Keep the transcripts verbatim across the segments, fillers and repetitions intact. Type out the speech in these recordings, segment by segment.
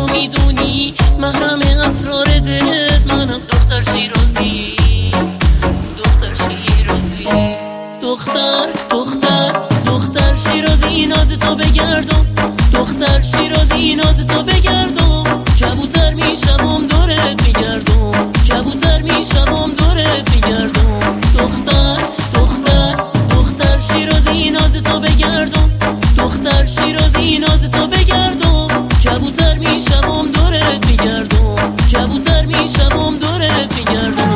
تو میدونی محرم اسرار دلت منم دختر شیرازی، دختر شیرازی. دختر دختر دختر شیرازی ناز تو بگردم، دختر شیرازی ناز تو بگردم. کبوتر میشم دورت میگردم، کبوتر میشم دورت میگردم. دختر دختر دختر شیرازی ناز تو بگردم، دختر شیرازی ناز تو بگردم. کبوتر میشم دورت میگردم، کبوتر میشم دورت میگردم.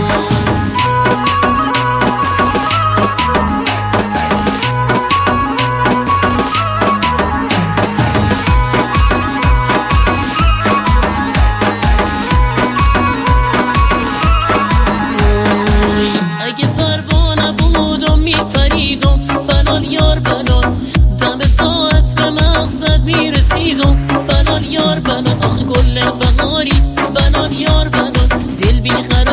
میپریدم بلال یار بلال، دم ساعت به مقصد میرسیدم. بلال یار بلال آخه گل بهاری، بلال یار بلال دل بیخر